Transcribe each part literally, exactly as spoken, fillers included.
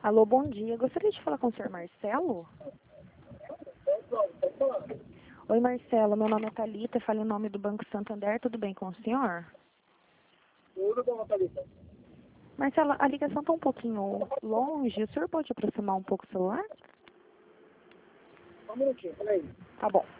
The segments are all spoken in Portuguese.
Alô, bom dia. Gostaria de falar com o senhor Marcelo? Oi, Marcelo. Meu nome é Thalita, falo em nome do Banco Santander. Tudo bem com o senhor? Tudo bom, Thalita? Marcelo, a ligação está um pouquinho longe. O senhor pode aproximar um pouco o celular? Só um minutinho, peraí. Tá bom.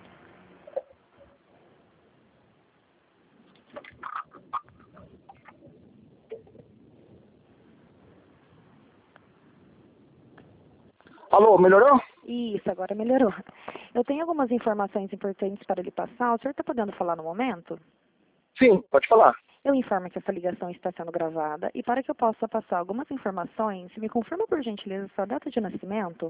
Alô, melhorou? Isso, agora melhorou. Eu tenho algumas informações importantes para lhe passar. O senhor está podendo falar no momento? Sim, pode falar. Eu informo que essa ligação está sendo gravada e para que eu possa passar algumas informações, me confirma por gentileza sua data de nascimento?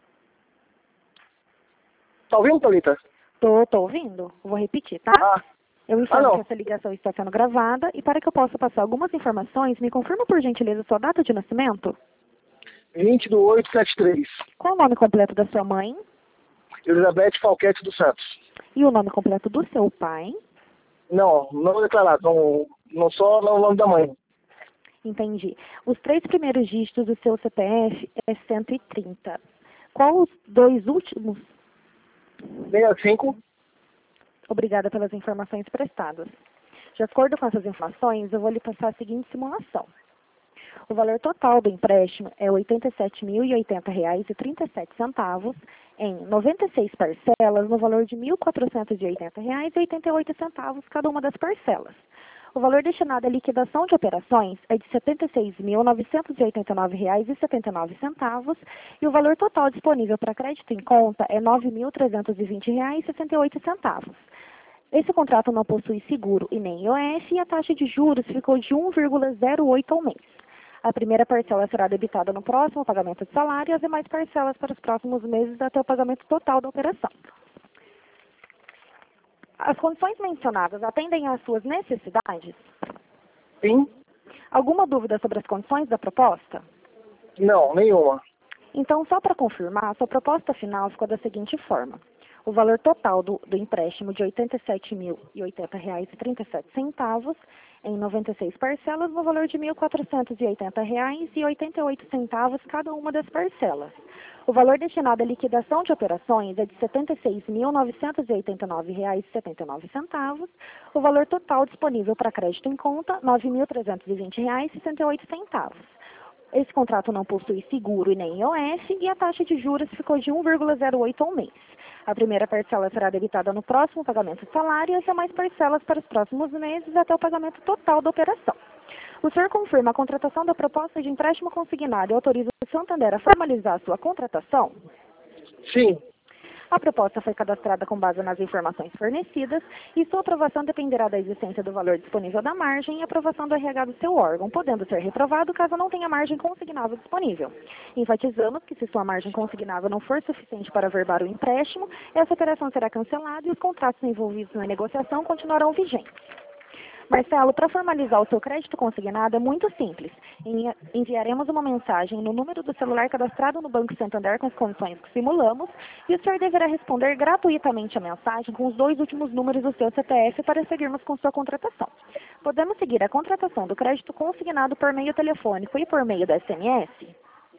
Tá ouvindo, Thalita? Tô, tô ouvindo. Vou repetir, tá? Ah, Eu ah informo que não. essa ligação está sendo gravada e para que eu possa passar algumas informações, me confirma por gentileza sua data de nascimento? vinte do oito setenta e três. Qual o nome completo da sua mãe? Elizabeth Falquete dos Santos. E o nome completo do seu pai? Não, não declarado. Não, não só o nome da mãe. Entendi. Os três primeiros dígitos do seu C P F é cento e trinta. Qual os dois últimos? sessenta e cinco. Obrigada pelas informações prestadas. De acordo com essas informações, eu vou lhe passar a seguinte simulação. O valor total do empréstimo é oitenta e sete mil e oitenta reais e trinta e sete centavos em noventa e seis parcelas no valor de mil quatrocentos e oitenta reais e oitenta e oito centavos cada uma das parcelas. O valor destinado à liquidação de operações é de setenta e seis mil novecentos e oitenta e nove reais e setenta e nove centavos e o valor total disponível para crédito em conta é nove mil trezentos e vinte reais e sessenta e oito centavos. Esse contrato não possui seguro e nem I O F e a taxa de juros ficou de um vírgula zero oito ao mês. A primeira parcela será debitada no próximo pagamento de salário e as demais parcelas para os próximos meses até o pagamento total da operação. As condições mencionadas atendem às suas necessidades? Sim. Alguma dúvida sobre as condições da proposta? Não, nenhuma. Então, só para confirmar, a sua proposta final ficou da seguinte forma. O valor total do, do empréstimo de oitenta e sete mil e oitenta reais e trinta e sete centavos em noventa e seis parcelas no valor de mil quatrocentos e oitenta reais e oitenta e oito centavos cada uma das parcelas. O valor destinado à liquidação de operações é de setenta e seis mil novecentos e oitenta e nove reais e setenta e nove centavos. O valor total disponível para crédito em conta, nove mil trezentos e vinte reais e sessenta e oito centavos. Esse contrato não possui seguro e nem I O F e a taxa de juros ficou de um vírgula zero oito ao mês. A primeira parcela será debitada no próximo pagamento de salário e as demais parcelas para os próximos meses até o pagamento total da operação. O senhor confirma a contratação da proposta de empréstimo consignado e autoriza o Santander a formalizar a sua contratação? Sim. A proposta foi cadastrada com base nas informações fornecidas e sua aprovação dependerá da existência do valor disponível da margem e aprovação do R H do seu órgão, podendo ser reprovado caso não tenha margem consignável disponível. Enfatizamos que se sua margem consignável não for suficiente para averbar o empréstimo, essa operação será cancelada e os contratos envolvidos na negociação continuarão vigentes. Marcelo, para formalizar o seu crédito consignado é muito simples. Enviaremos uma mensagem no número do celular cadastrado no Banco Santander com as condições que simulamos e o senhor deverá responder gratuitamente a mensagem com os dois últimos números do seu C P F para seguirmos com sua contratação. Podemos seguir a contratação do crédito consignado por meio telefônico e por meio da S M S?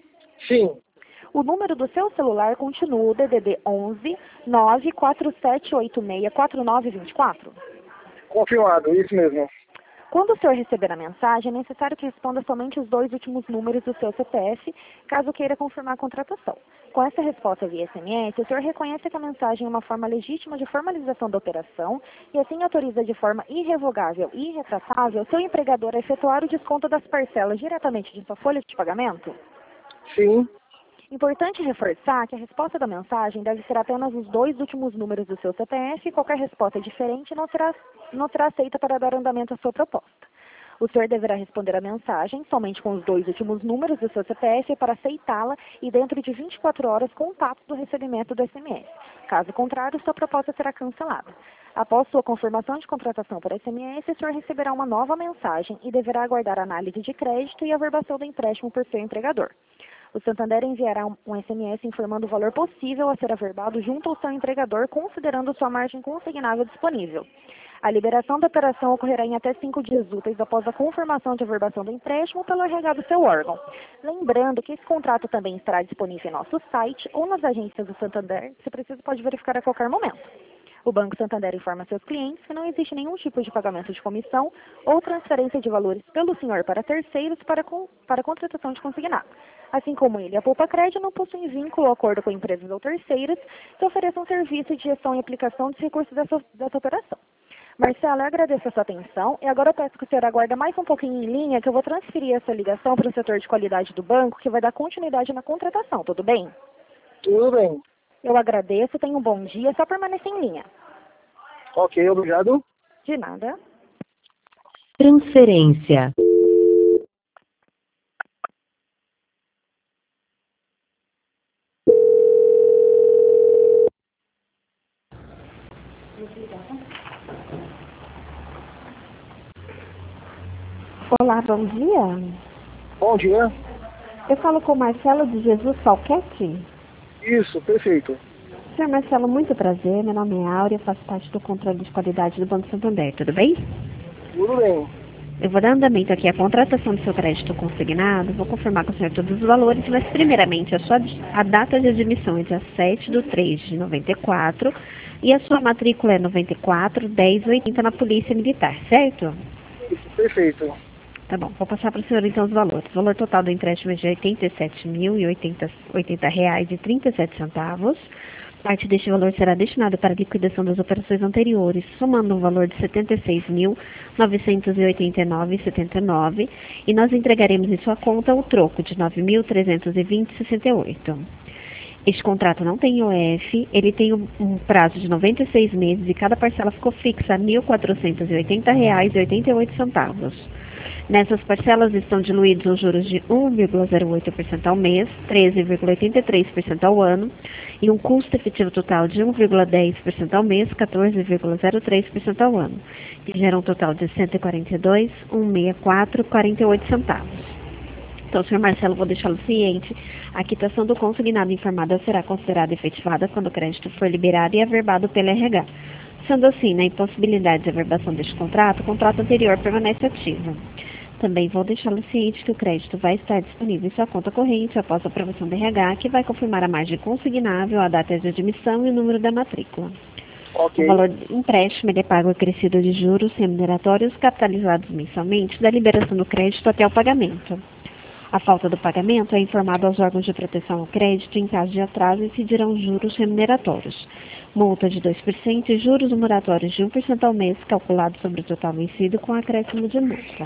Sim. O número do seu celular continua o D D D onze nove quatro sete oito seis quatro nove dois quatro? Confirmado, isso mesmo. Quando o senhor receber a mensagem, é necessário que responda somente os dois últimos números do seu C P F, caso queira confirmar a contratação. Com essa resposta via S M S, o senhor reconhece que a mensagem é uma forma legítima de formalização da operação e assim autoriza de forma irrevogável e irretratável seu empregador a efetuar o desconto das parcelas diretamente de sua folha de pagamento? Sim. Importante reforçar que a resposta da mensagem deve ser apenas os dois últimos números do seu C P F e qualquer resposta diferente não será, não será aceita para dar andamento à sua proposta. O senhor deverá responder a mensagem somente com os dois últimos números do seu C P F para aceitá-la e dentro de vinte e quatro horas contato do recebimento do S M S. Caso contrário, sua proposta será cancelada. Após sua confirmação de contratação por S M S, o senhor receberá uma nova mensagem e deverá aguardar a análise de crédito e a averbação do empréstimo por seu empregador. O Santander enviará um S M S informando o valor possível a ser averbado junto ao seu empregador, considerando sua margem consignável disponível. A liberação da operação ocorrerá em até cinco dias úteis após a confirmação de averbação do empréstimo pelo R H do seu órgão. Lembrando que esse contrato também estará disponível em nosso site ou nas agências do Santander, se preciso pode verificar a qualquer momento. O Banco Santander informa seus clientes que não existe nenhum tipo de pagamento de comissão ou transferência de valores pelo senhor para terceiros para, com, para contratação de consignado. Assim como ele, a Poupa Crédito não possui vínculo ou acordo com empresas ou terceiras que ofereçam serviço de gestão e aplicação dos recursos dessa, dessa operação. Marcelo, eu agradeço a sua atenção e agora eu peço que o senhor aguarde mais um pouquinho em linha que eu vou transferir essa ligação para o setor de qualidade do banco que vai dar continuidade na contratação, tudo bem? Tudo bem. Eu agradeço, tenha um bom dia, só permaneça em linha. Ok, obrigado. De nada. Transferência. Olá, bom dia. Bom dia. Eu falo com Marcelo de Jesus Falquete. Isso, perfeito. Senhor Marcelo, muito prazer. Meu nome é Áurea, faço parte do controle de qualidade do Banco Santander. Tudo bem? Tudo bem. Eu vou dar andamento aqui à contratação do seu crédito consignado. Vou confirmar com o senhor todos os valores, mas primeiramente a, sua, a data de admissão é dia sete de três de noventa e quatro e a sua matrícula é noventa e quatro, dez, oitenta na Polícia Militar, certo? Isso, perfeito. Tá bom, vou passar para o senhor então os valores. O valor total do empréstimo é de oitenta e sete mil e oitenta reais e trinta e sete centavos. Parte deste valor será destinada para a liquidação das operações anteriores, somando um valor de setenta e seis mil novecentos e oitenta e nove reais e setenta e nove centavos, e nós entregaremos em sua conta o troco de nove mil trezentos e vinte reais e sessenta e oito centavos. Este contrato não tem I O F, ele tem um prazo de noventa e seis meses e cada parcela ficou fixa a mil quatrocentos e oitenta reais e oitenta e oito centavos. Nessas parcelas estão diluídos os juros de um vírgula zero oito por cento ao mês, treze vírgula oitenta e três por cento ao ano e um custo efetivo total de um vírgula dez por cento ao mês, quatorze vírgula zero três por cento ao ano, que gera um total de cento e quarenta e dois mil cento e sessenta e quatro reais e quarenta e oito centavos. Então, senhor Marcelo, vou deixá-lo ciente. A quitação do consignado informado será considerada efetivada quando o crédito for liberado e averbado pelo R H. Sendo assim, na impossibilidade de averbação deste contrato, o contrato anterior permanece ativo. Também vou deixá-lo ciente que o crédito vai estar disponível em sua conta corrente após a aprovação do R H, que vai confirmar a margem consignável, a data de admissão e o número da matrícula. Ok. O valor do empréstimo ele é pago acrescido de juros remuneratórios capitalizados mensalmente da liberação do crédito até o pagamento. A falta do pagamento é informado aos órgãos de proteção ao crédito em caso de atraso e incidirão juros remuneratórios. Multa de dois por cento e juros moratórios de um por cento ao mês, calculado sobre o total vencido com acréscimo de multa.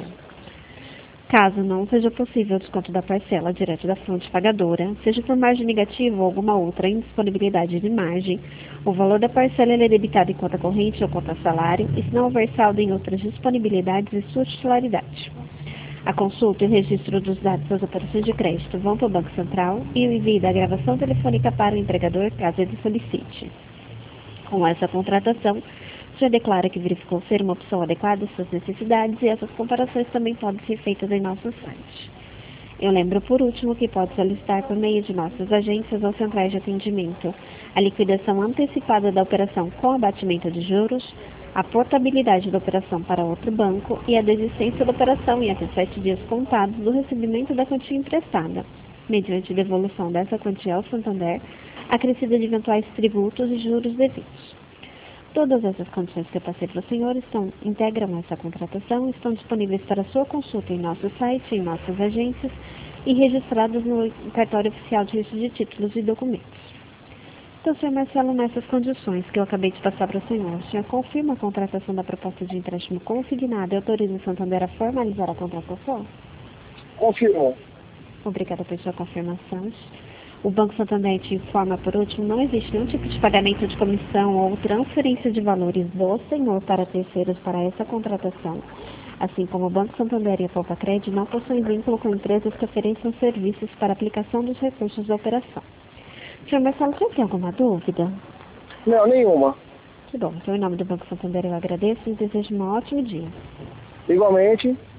Caso não seja possível o desconto da parcela direto da fonte pagadora, seja por margem negativa ou alguma outra indisponibilidade de margem, o valor da parcela é debitado em conta corrente ou conta salário e se não houver saldo em outras disponibilidades e sua titularidade. A consulta e o registro dos dados das operações de crédito vão para o Banco Central e o envio da gravação telefônica para o empregador, caso ele solicite. Com essa contratação, o senhor declara que verificou ser uma opção adequada às suas necessidades e essas comparações também podem ser feitas em nosso site. Eu lembro, por último, que pode solicitar por meio de nossas agências ou centrais de atendimento a liquidação antecipada da operação com abatimento de juros, a portabilidade da operação para outro banco e a desistência da operação em até sete dias contados do recebimento da quantia emprestada, mediante devolução dessa quantia ao Santander, acrescida de eventuais tributos e juros devidos. Todas essas condições que eu passei para o senhor estão, integram essa contratação, estão disponíveis para sua consulta em nosso site, em nossas agências e registradas no cartório oficial de registro de títulos e documentos. Então, senhor Marcelo, nessas condições que eu acabei de passar para o senhor, o senhor confirma a contratação da proposta de empréstimo consignado e autoriza o Santander a formalizar a contratação? Confirmo. Obrigada pela sua confirmação. O Banco Santander te informa, por último, não existe nenhum tipo de pagamento de comissão ou transferência de valores do senhor para terceiros para essa contratação, assim como o Banco Santander e a Poupa Crédito não possuem vínculo com empresas que ofereçam serviços para aplicação dos recursos da operação. senhor Marcelo, você tem alguma dúvida? Não, nenhuma. Que bom. Então, em nome do Banco Santander, eu agradeço e desejo um ótimo dia. Igualmente.